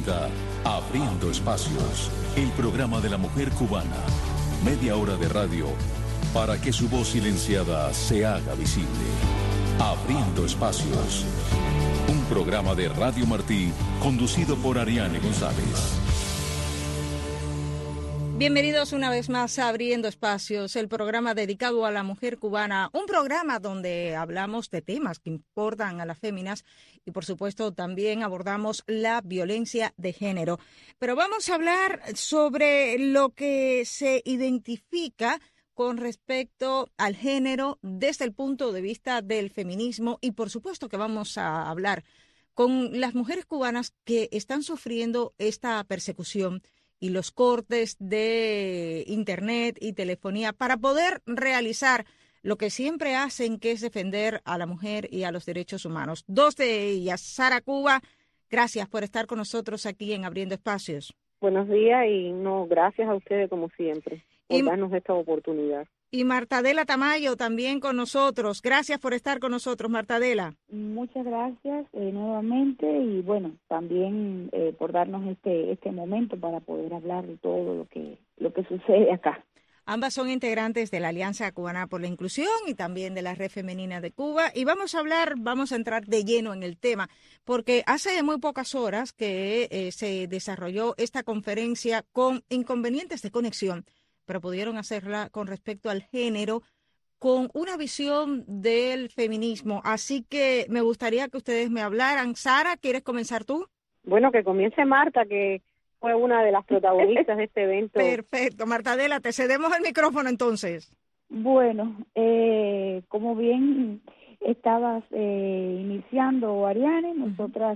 presenta Abriendo Espacios, el programa de la mujer cubana. Media hora de radio para que su voz silenciada se haga visible. Abriendo Espacios, un programa de Radio Martí conducido por Ariane González. Bienvenidos una vez más a Abriendo Espacios, el programa dedicado a la mujer cubana, un programa donde hablamos de temas que importan a las féminas y por supuesto también abordamos la violencia de género. Pero vamos a hablar sobre lo que se identifica con respecto al género desde el punto de vista del feminismo y por supuesto que vamos a hablar con las mujeres cubanas que están sufriendo esta persecución y los cortes de internet y telefonía para poder realizar lo que siempre hacen, que es defender a la mujer y a los derechos humanos. Dos de ellas, Sara Cuba, gracias por estar con nosotros aquí en Abriendo Espacios. Buenos días y gracias a ustedes como siempre por darnos esta oportunidad. Y Martadela Tamayo también con nosotros. Gracias por estar con nosotros, Martadela. Muchas gracias nuevamente y bueno, también por darnos este momento para poder hablar de todo lo que sucede acá. Ambas son integrantes de la Alianza Cubana por la Inclusión y también de la Red Femenina de Cuba. Y vamos a entrar de lleno en el tema, porque hace muy pocas horas que se desarrolló esta conferencia con inconvenientes de conexión, pero pudieron hacerla con respecto al género, con una visión del feminismo. Así que me gustaría que ustedes me hablaran. Sara, ¿quieres comenzar tú? Bueno, que comience Marta, que fue una de las protagonistas de este evento. Perfecto. Martadela, te cedemos el micrófono entonces. Bueno, como bien estabas iniciando, Ariane, nosotras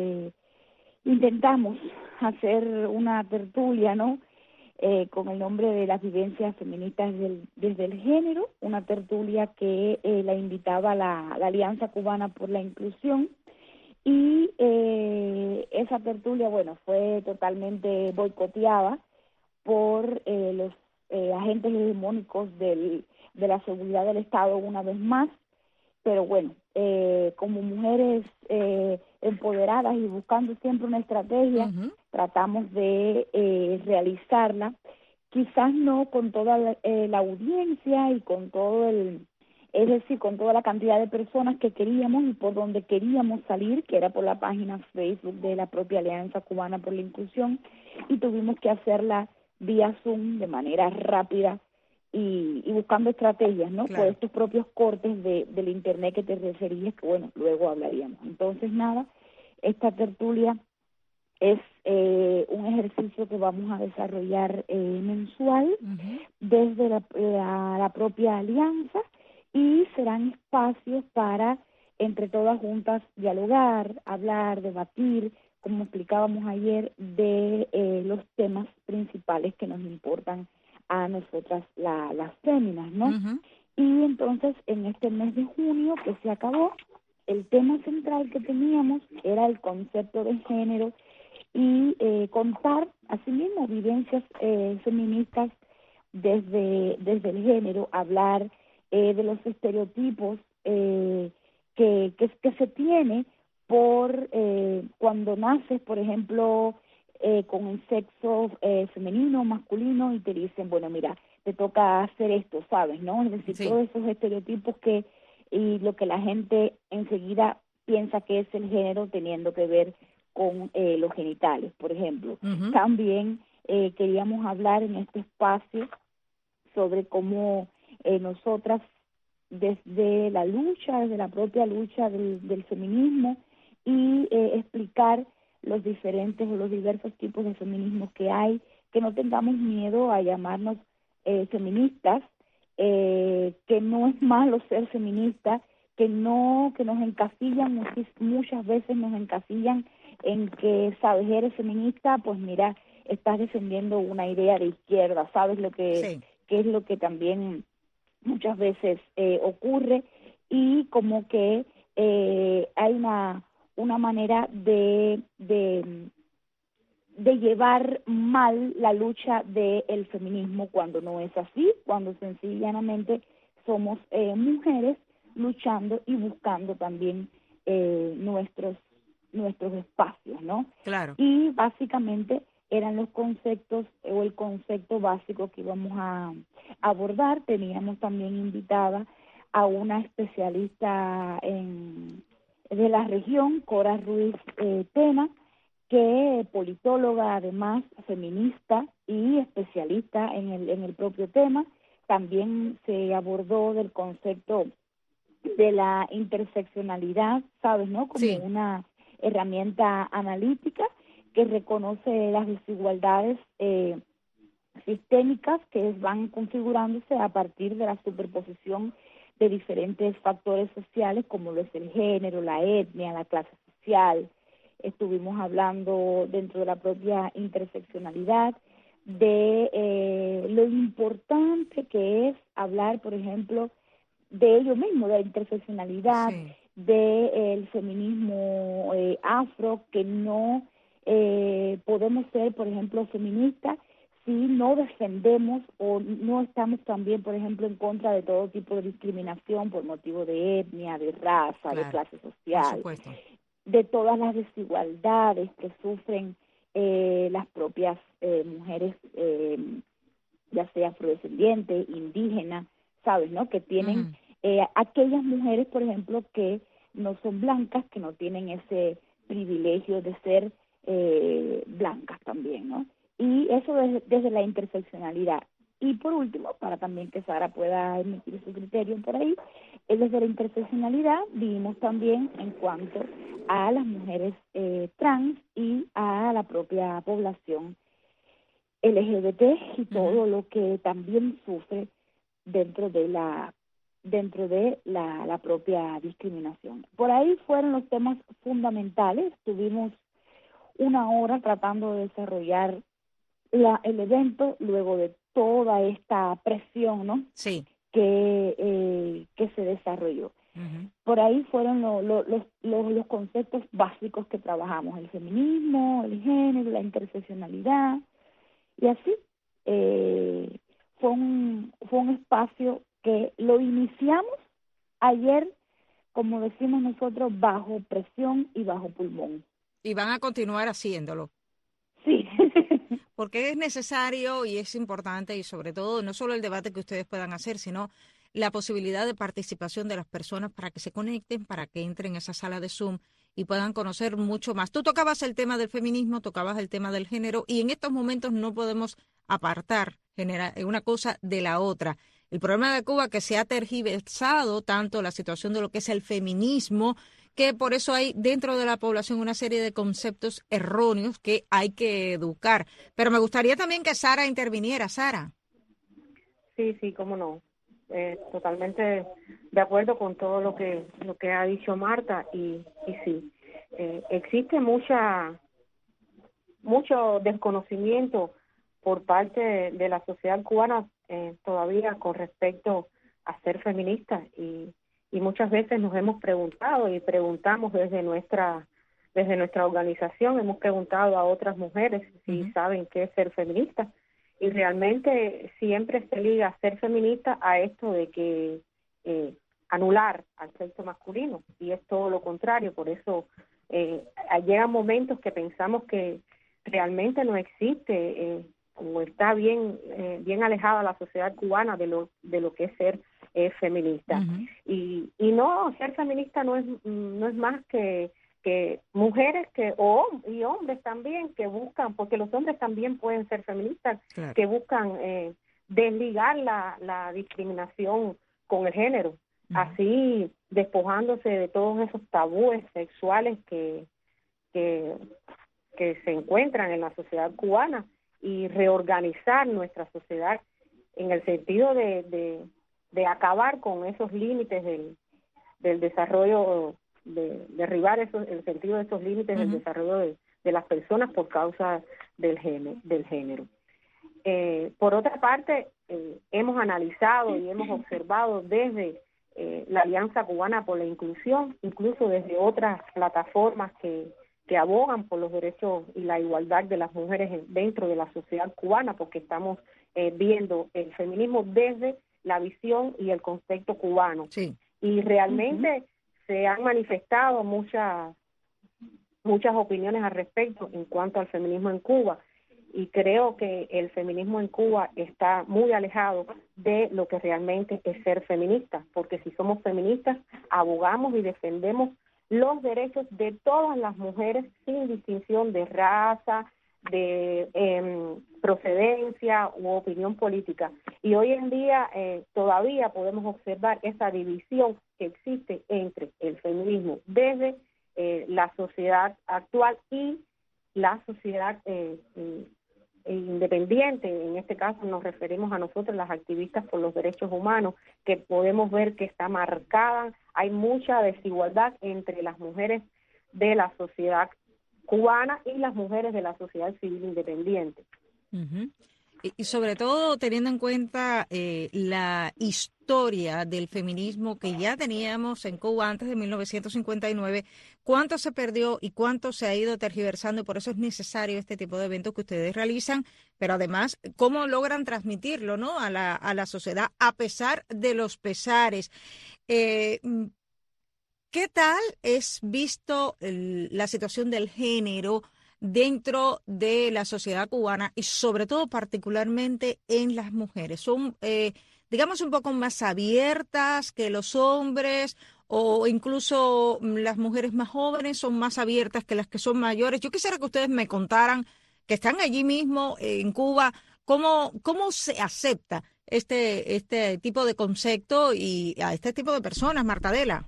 intentamos hacer una tertulia, ¿no?, con el nombre de las vivencias feministas desde el género, una tertulia que la invitaba la Alianza Cubana por la Inclusión, y esa tertulia, bueno, fue totalmente boicoteada por los agentes hegemónicos de la seguridad del Estado una vez más, pero bueno, como mujeres empoderadas y buscando siempre una estrategia, tratamos de realizarla, quizás no con toda la audiencia y con todo con toda la cantidad de personas que queríamos y por donde queríamos salir, que era por la página Facebook de la propia Alianza Cubana por la Inclusión, y tuvimos que hacerla vía Zoom de manera rápida y buscando estrategias, ¿no? Claro. Por estos propios cortes del internet que te referías, que bueno, luego hablaríamos. Entonces, nada, esta tertulia es un ejercicio que vamos a desarrollar mensual desde la propia alianza, y serán espacios para, entre todas juntas, dialogar, hablar, debatir, como explicábamos ayer, de los temas principales que nos importan a nosotras las féminas, ¿no? Y entonces, en este mes de junio que se acabó, el tema central que teníamos era el concepto de género y contar, asimismo, vivencias feministas desde el género, hablar de los estereotipos que se tiene por cuando naces, por ejemplo, con el sexo femenino, masculino, y te dicen, bueno, mira, te toca hacer esto, ¿sabes?, ¿no? Es decir, sí, todos esos estereotipos y lo que la gente enseguida piensa que es el género, teniendo que ver con los genitales, por ejemplo. También queríamos hablar en este espacio sobre cómo nosotras, desde la lucha, desde la propia lucha del feminismo, y explicar los diferentes o los diversos tipos de feminismos que hay, que no tengamos miedo a llamarnos feministas, que no es malo ser feminista, que nos encasillan, muchas veces nos encasillan en que, sabes, eres feminista, pues mira, estás defendiendo una idea de izquierda, sabes lo que sí, que es lo que también muchas veces ocurre, y como que hay una manera de llevar mal la lucha del feminismo, cuando no es así, cuando sencillamente somos mujeres luchando y buscando también nuestros nuestros espacios, ¿no? Claro. Y básicamente eran los conceptos o el concepto básico que íbamos a abordar. Teníamos también invitada a una especialista de la región, Cora Ruiz Tena, que es politóloga, además feminista y especialista en el propio tema. También se abordó del concepto de la interseccionalidad, ¿sabes?, ¿no? Como sí. una herramienta analítica que reconoce las desigualdades sistémicas que van configurándose a partir de la superposición de diferentes factores sociales, como lo es el género, la etnia, la clase social. Estuvimos hablando dentro de la propia interseccionalidad de lo importante que es hablar, por ejemplo, de ello mismo, de la interseccionalidad, Sí. del feminismo afro, que no podemos ser, por ejemplo, feministas si no defendemos o no estamos también, por ejemplo, en contra de todo tipo de discriminación por motivo de etnia, de raza, Claro, de clase por social, supuesto. de todas las desigualdades que sufren las propias mujeres, ya sea afrodescendientes, indígenas, ¿sabes?, ¿no?, que tienen aquellas mujeres, por ejemplo, que no son blancas, que no tienen ese privilegio de ser blancas también, ¿no? Y eso desde la interseccionalidad. Y por último, para también que Sara pueda emitir su criterio por ahí, desde la interseccionalidad vimos también en cuanto a las mujeres trans y a la propia población LGBT y todo lo que también sufre dentro de la propia discriminación. Por ahí fueron los temas fundamentales. Tuvimos una hora tratando de desarrollar el evento luego de toda esta presión, ¿no?, Sí. que se desarrolló. Por ahí fueron los conceptos básicos que trabajamos: el feminismo, el género, la interseccionalidad, y así fue un espacio que lo iniciamos ayer, como decimos nosotros, bajo presión y bajo pulmón. Y van a continuar haciéndolo. Sí. Porque es necesario y es importante, y sobre todo no solo el debate que ustedes puedan hacer, sino la posibilidad de participación de las personas para que se conecten, para que entren en esa sala de Zoom y puedan conocer mucho más. Tú tocabas el tema del feminismo, tocabas el tema del género, y en estos momentos no podemos apartar una cosa de la otra. El problema de Cuba, que se ha tergiversado tanto la situación de lo que es el feminismo, que por eso hay dentro de la población una serie de conceptos erróneos que hay que educar. Pero me gustaría también que Sara interviniera. Sara. Sí, cómo no. Totalmente de acuerdo con todo lo que ha dicho Marta, y sí, existe mucho desconocimiento por parte de la sociedad cubana todavía con respecto a ser feministas, y muchas veces nos hemos preguntado y preguntamos desde nuestra organización, hemos preguntado a otras mujeres si saben qué es ser feminista, y realmente siempre se liga a ser feminista a esto de que anular al sexo masculino, y es todo lo contrario. Por eso llegan momentos que pensamos que realmente no existe o está bien alejada la sociedad cubana de lo que es ser feminista. Y no, ser feminista no es más que mujeres y hombres también que buscan, porque los hombres también pueden ser feministas, claro, que buscan desligar la discriminación con el género, así despojándose de todos esos tabúes sexuales que se encuentran en la sociedad cubana, y reorganizar nuestra sociedad en el sentido de acabar con esos límites del desarrollo, de derribar el sentido de esos límites del desarrollo de las personas por causa del género. Por otra parte, hemos analizado y hemos observado desde la Alianza Cubana por la Inclusión, incluso desde otras plataformas que abogan por los derechos y la igualdad de las mujeres dentro de la sociedad cubana, porque estamos viendo el feminismo desde la visión y el concepto cubano. Sí. Y realmente se han manifestado muchas muchas opiniones al respecto en cuanto al feminismo en Cuba, y creo que el feminismo en Cuba está muy alejado de lo que realmente es ser feminista, porque si somos feministas, abogamos y defendemos los derechos de todas las mujeres sin distinción de raza, de procedencia u opinión política. Y hoy en día todavía podemos observar esa división que existe entre el feminismo desde la sociedad actual y la sociedad independiente. En este caso nos referimos a nosotros, las activistas por los derechos humanos, que podemos ver que está marcada, hay mucha desigualdad entre las mujeres de la sociedad cubana y las mujeres de la sociedad civil independiente. Uh-huh. Y sobre todo teniendo en cuenta la historia del feminismo que ya teníamos en Cuba antes de 1959, cuánto se perdió y cuánto se ha ido tergiversando, y por eso es necesario este tipo de eventos que ustedes realizan, pero además cómo logran transmitirlo, ¿no?, a la sociedad a pesar de los pesares. ¿Qué tal es visto la situación del género dentro de la sociedad cubana y sobre todo particularmente en las mujeres? ¿Son, digamos, un poco más abiertas que los hombres, o incluso las mujeres más jóvenes son más abiertas que las que son mayores? Yo quisiera que ustedes me contaran, que están allí mismo en Cuba, cómo se acepta este tipo de concepto y a este tipo de personas, Martadela.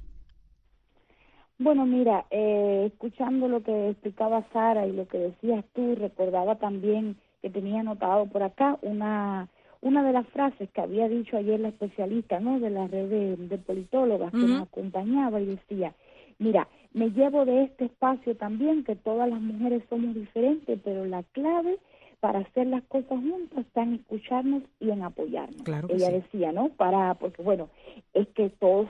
Bueno, mira, escuchando lo que explicaba Sara y lo que decías tú, recordaba también que tenía anotado por acá una de las frases que había dicho ayer la especialista, ¿no?, de la red de politólogas que nos acompañaba, y decía, mira, me llevo de este espacio también que todas las mujeres somos diferentes, pero la clave para hacer las cosas juntas está en escucharnos y en apoyarnos. Claro que ella sí. decía, ¿no? Porque bueno, es que todos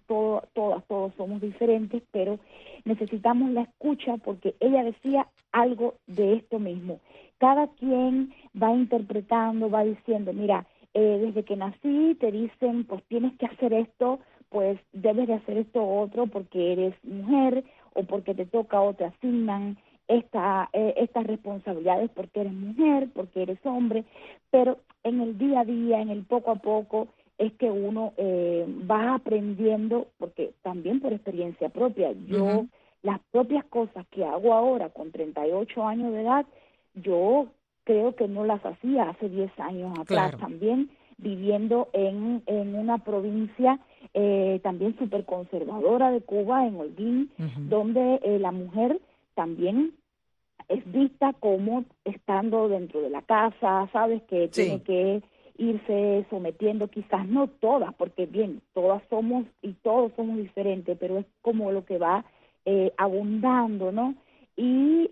somos diferentes, pero necesitamos la escucha, porque ella decía algo de esto mismo. Cada quien va interpretando, va diciendo, mira, desde que nací te dicen, pues tienes que hacer esto, pues debes de hacer esto otro porque eres mujer o porque te toca o te asignan estas responsabilidades porque eres mujer, porque eres hombre, pero en el día a día, en el poco a poco, es que uno va aprendiendo, porque también por experiencia propia, yo las propias cosas que hago ahora con 38 años de edad, yo creo que no las hacía hace 10 años atrás, también viviendo en una provincia también súper conservadora de Cuba, en Holguín, donde la mujer también es vista como estando dentro de la casa, sabes que tiene que irse sometiendo, quizás no todas, porque bien, todas somos y todos somos diferentes, pero es como lo que va abundando, ¿no? Y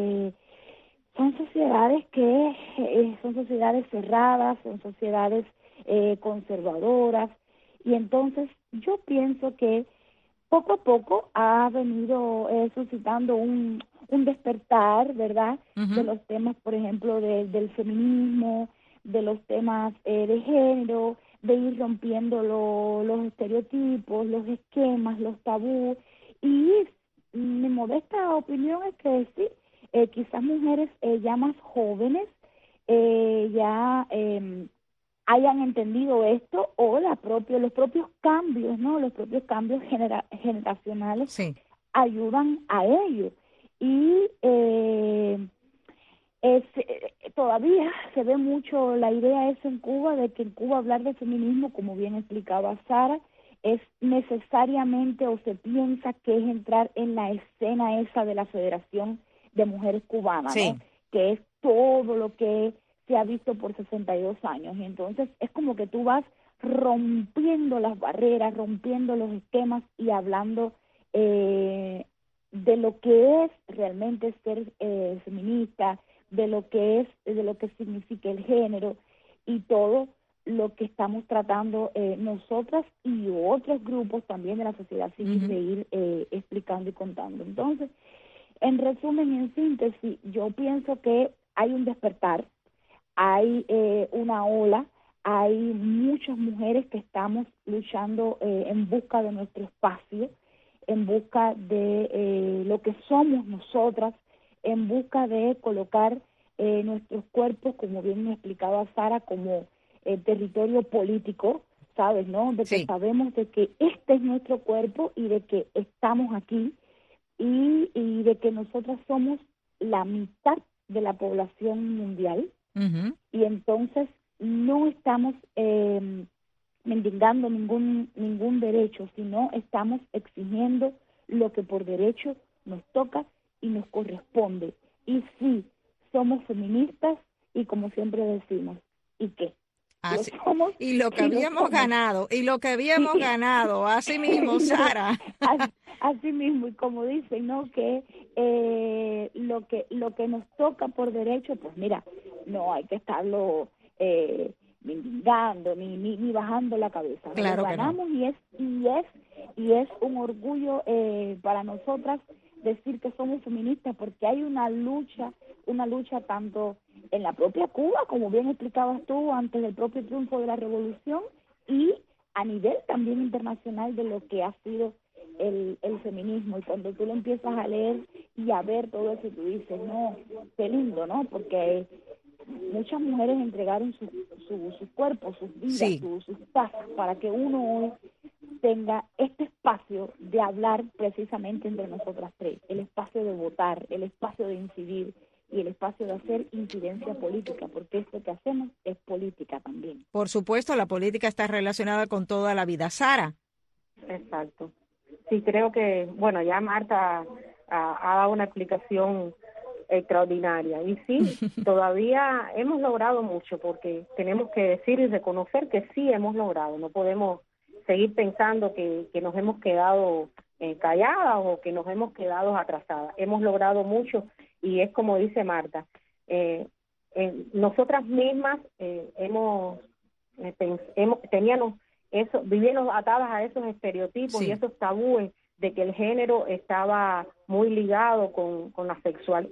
son sociedades son sociedades cerradas, son sociedades conservadoras, y entonces yo pienso que poco a poco ha venido suscitando un despertar, ¿verdad?, de los temas, por ejemplo, del feminismo, de los temas de género, de ir rompiendo los estereotipos, los esquemas, los tabús, y mi modesta opinión es que sí, quizás mujeres ya más jóvenes hayan entendido esto, o los propios cambios, ¿no?, los propios cambios generacionales ayudan a ello. Y todavía se ve mucho la idea esa en Cuba, de que en Cuba hablar de feminismo, como bien explicaba Sara, es necesariamente, o se piensa que es entrar en la escena esa de la Federación de Mujeres Cubanas, ¿no?, que es todo lo que se ha visto por 62 años, y entonces es como que tú vas rompiendo las barreras, rompiendo los esquemas y hablando de lo que es realmente ser feminista, de lo que significa el género y todo lo que estamos tratando nosotras y otros grupos también de la sociedad civil de ir explicando y contando. Entonces, en resumen y en síntesis, yo pienso que hay un despertar, hay una ola, hay muchas mujeres que estamos luchando en busca de nuestro espacio. en busca de lo que somos nosotras, en busca de colocar nuestros cuerpos, como bien me explicaba Sara, como territorio político, ¿sabes? ¿No? De que sabemos de que este es nuestro cuerpo y de que estamos aquí y de que nosotras somos la mitad de la población mundial. Uh-huh. Y entonces no estamos mendigando ningún derecho, sino estamos exigiendo lo que por derecho nos toca y nos corresponde. Y sí, somos feministas y como siempre decimos, ¿y qué? Así, somos, y lo que habíamos ganado, así mismo, Sara. Así mismo, y como dicen, ¿no? Que lo que nos toca por derecho, pues mira, no hay que estarlo mendigando ni bajando la cabeza. Claro Lo ganamos, que no. y es un orgullo para nosotras decir que somos feministas, porque hay una lucha tanto en la propia Cuba, como bien explicabas tú, antes del propio triunfo de la revolución, y a nivel también internacional de lo que ha sido el feminismo. Y cuando tú lo empiezas a leer y a ver todo eso, tú dices, no, qué lindo, ¿no? Porque muchas mujeres entregaron sus cuerpos, sus vidas, sus pasos, para que uno hoy tenga este espacio de hablar precisamente entre nosotras tres, el espacio de votar, el espacio de incidir y el espacio de hacer incidencia política, porque esto que hacemos es política también. Por supuesto, la política está relacionada con toda la vida. Sara. Exacto. Sí, creo que, bueno, ya Marta ha dado una explicación extraordinaria. Y sí, todavía hemos logrado mucho, porque tenemos que decir y reconocer que sí hemos logrado. No podemos seguir pensando que nos hemos quedado calladas o que nos hemos quedado atrasadas. Hemos logrado mucho y es como dice Marta, nosotras mismas teníamos eso, vivíamos atadas a esos estereotipos y esos tabúes de que el género estaba muy ligado con la sexual,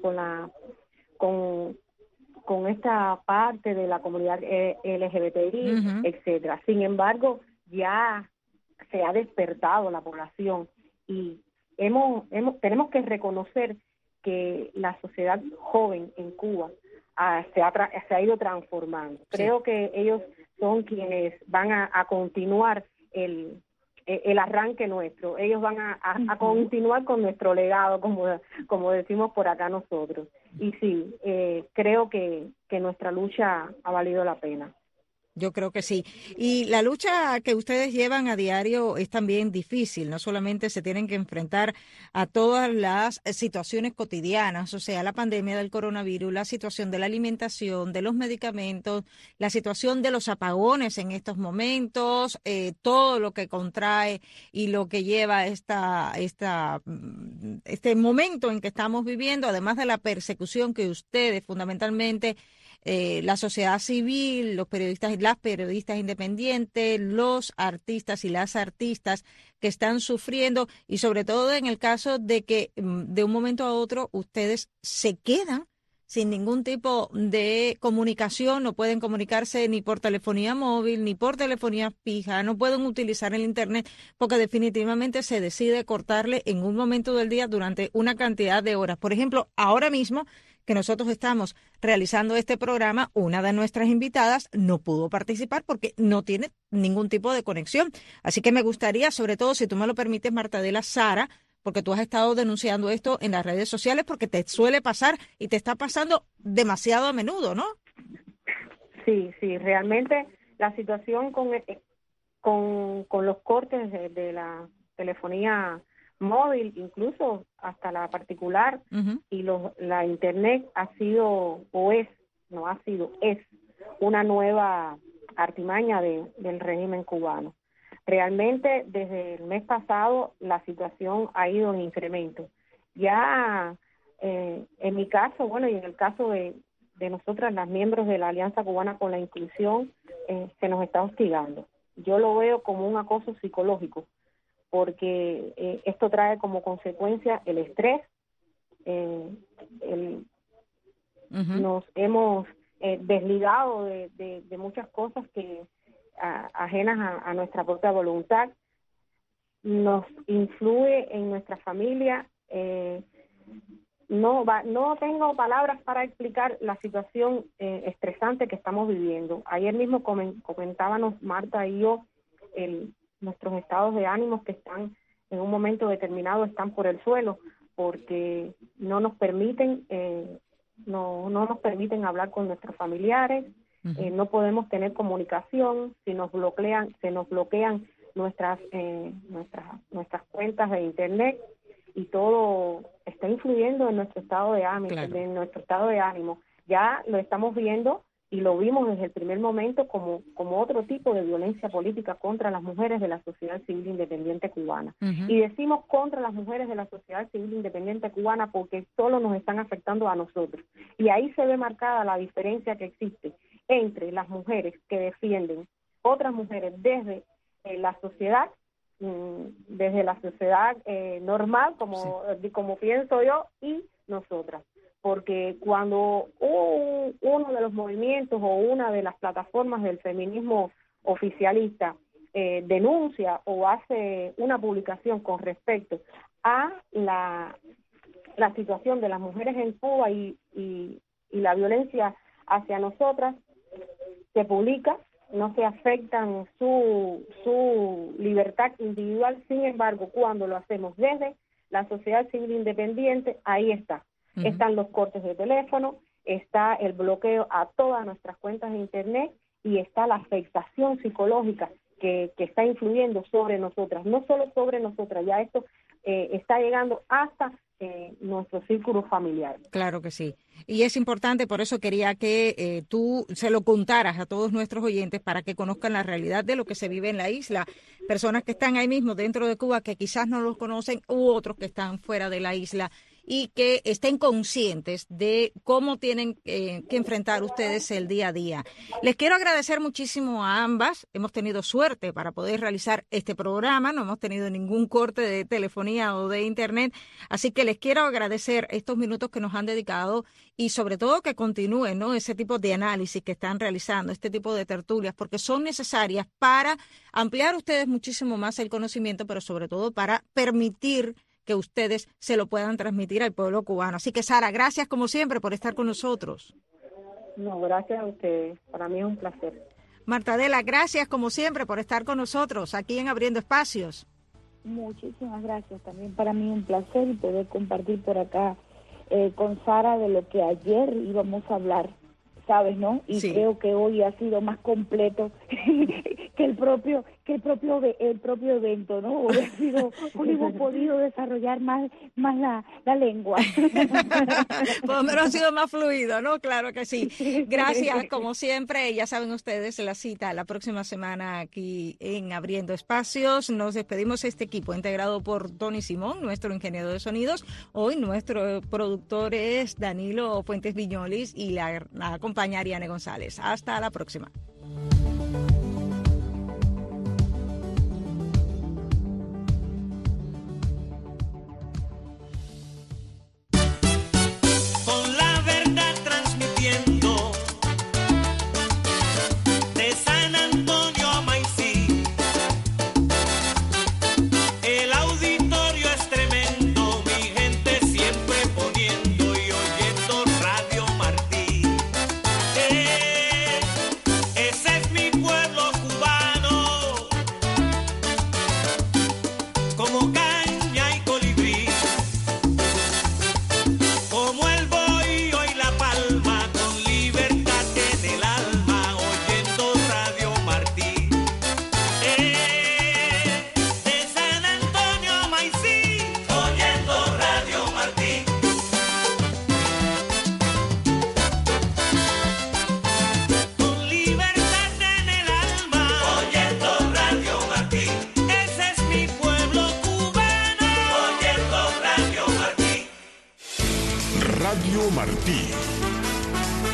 con esta parte de la comunidad LGBTI, etcétera. Sin embargo, ya se ha despertado la población y tenemos que reconocer que la sociedad joven en Cuba se ha ido transformando. Creo que ellos son quienes van a continuar el arranque nuestro. Ellos van a continuar con nuestro legado, como decimos por acá nosotros. Y sí, creo que nuestra lucha ha valido la pena. Yo creo que sí. Y la lucha que ustedes llevan a diario es también difícil. No solamente se tienen que enfrentar a todas las situaciones cotidianas, o sea, la pandemia del coronavirus, la situación de la alimentación, de los medicamentos, la situación de los apagones en estos momentos, todo lo que contrae y lo que lleva este momento en que estamos viviendo, además de la persecución que ustedes fundamentalmente la sociedad civil, los periodistas y las periodistas independientes, los artistas y las artistas que están sufriendo y sobre todo en el caso de que de un momento a otro ustedes se quedan sin ningún tipo de comunicación, no pueden comunicarse ni por telefonía móvil ni por telefonía fija, no pueden utilizar el internet porque definitivamente se decide cortarle en un momento del día durante una cantidad de horas. Por ejemplo, ahora mismo que nosotros estamos realizando este programa, una de nuestras invitadas no pudo participar porque no tiene ningún tipo de conexión. Así que me gustaría, sobre todo, si tú me lo permites, Martadela, Sara, porque tú has estado denunciando esto en las redes sociales porque te suele pasar y te está pasando demasiado a menudo, ¿no? Sí, realmente la situación con los cortes de la telefonía móvil, incluso hasta la particular, y la internet es una nueva artimaña del régimen cubano. Realmente desde el mes pasado la situación ha ido en incremento. Ya en mi caso, bueno, y en el caso de nosotras, las miembros de la Alianza Cubana con la Inclusión, se nos está hostigando. Yo lo veo como un acoso psicológico, porque esto trae como consecuencia el estrés, nos hemos desligado de muchas cosas que ajenas a nuestra propia voluntad. nos influye en nuestra familia. No tengo palabras para explicar la situación estresante que estamos viviendo. Ayer mismo comentábamos Marta y yo nuestros estados de ánimos que están en un momento determinado están por el suelo porque no nos permiten hablar con nuestros familiares. No podemos tener comunicación, se nos bloquean nuestras cuentas de internet, y todo está influyendo en nuestro estado de ánimo, claro. Ya lo estamos viendo y lo vimos desde el primer momento como otro tipo de violencia política contra las mujeres de la sociedad civil independiente cubana. Y decimos contra las mujeres de la sociedad civil independiente cubana porque solo nos están afectando a nosotros. Y ahí se ve marcada la diferencia que existe entre las mujeres que defienden otras mujeres desde la sociedad, normal, como pienso yo, y nosotras. Porque cuando uno de los movimientos o una de las plataformas del feminismo oficialista denuncia o hace una publicación con respecto a la situación de las mujeres en Cuba y la violencia hacia nosotras, se publica, no se afectan su libertad individual. Sin embargo, cuando lo hacemos desde la sociedad civil independiente, ahí está. Están los cortes de teléfono, está el bloqueo a todas nuestras cuentas de internet y está la afectación psicológica que está influyendo sobre nosotras, no solo sobre nosotras, ya esto está llegando hasta nuestro círculo familiar. Claro que sí. Y es importante, por eso quería que tú se lo contaras a todos nuestros oyentes para que conozcan la realidad de lo que se vive en la isla. Personas que están ahí mismo dentro de Cuba que quizás no los conocen, u otros que están fuera de la isla, y que estén conscientes de cómo tienen que enfrentar ustedes el día a día. Les quiero agradecer muchísimo a ambas. Hemos tenido suerte para poder realizar este programa. No hemos tenido ningún corte de telefonía o de internet. Así que les quiero agradecer estos minutos que nos han dedicado y sobre todo que continúen, ¿no?, ese tipo de análisis que están realizando, este tipo de tertulias, porque son necesarias para ampliar ustedes muchísimo más el conocimiento, pero sobre todo para permitir que ustedes se lo puedan transmitir al pueblo cubano. Así que, Sara, gracias como siempre por estar con nosotros. No, gracias a ustedes. Para mí es un placer. Marta Adela, gracias como siempre por estar con nosotros aquí en Abriendo Espacios. Muchísimas gracias. También para mí un placer poder compartir por acá con Sara de lo que ayer íbamos a hablar, ¿sabes, no? Y sí, creo que hoy ha sido más completo que el propio evento, ¿no? Hoy hemos podido desarrollar más la lengua. Por lo menos ha sido más fluido, ¿no? Claro que sí. Gracias, como siempre. Ya saben ustedes la cita la próxima semana aquí en Abriendo Espacios. Nos despedimos este equipo integrado por Tony Simón, nuestro ingeniero de sonidos. Hoy nuestro productor es Danilo Fuentes Viñolis y la acompaña Ariane González. Hasta la próxima. Radio Martí.